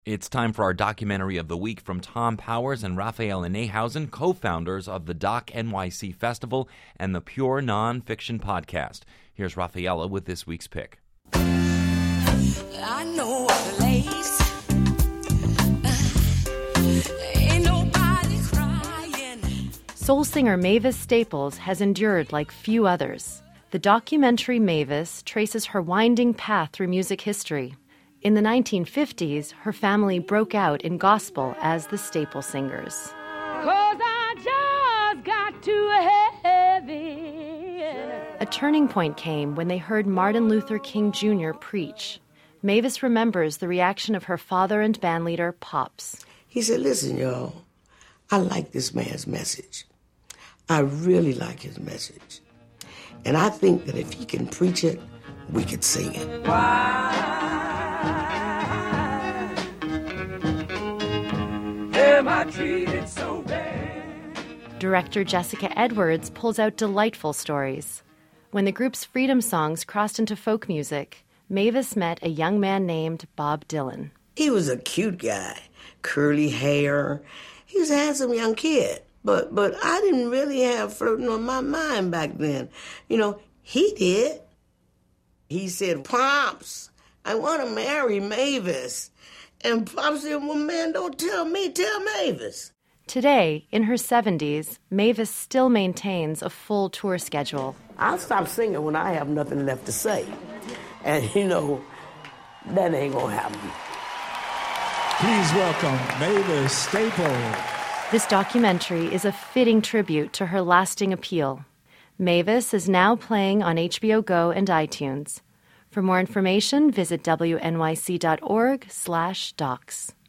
It's time for our documentary of the week from Tom Powers and Raphaela Nehausen, co-founders of the Doc NYC Festival and the Pure Nonfiction Podcast. Here's Raphaela with this week's pick. I know a place. Ain't nobody crying. Soul singer Mavis Staples has endured like few others. The documentary Mavis traces her winding path through music history. In the 1950s, her family broke out in gospel as the Staple Singers. 'Cause I just got too heavy. A turning point came when they heard Martin Luther King Jr. preach. Mavis remembers the reaction of her father and bandleader, Pops. He said, "Listen, y'all, I like this man's message. I really like his message. And I think that if he can preach it, we could sing it." Am I treated so bad? Director Jessica Edwards pulls out delightful stories. When the group's freedom songs crossed into folk music, Mavis met a young man named Bob Dylan. He was a cute guy, curly hair. He was a handsome young kid. But I didn't really have flirting on my mind back then. You know, he did. He said, "Pops, I want to marry Mavis." And Pops said, "Well, man, don't tell me, tell Mavis." Today, in her 70s, Mavis still maintains a full tour schedule. I'll stop singing when I have nothing left to say. And, you know, that ain't gonna happen. Please welcome Mavis Staples. This documentary is a fitting tribute to her lasting appeal. Mavis is now playing on HBO Go and iTunes. For more information, visit wnyc.org/docs.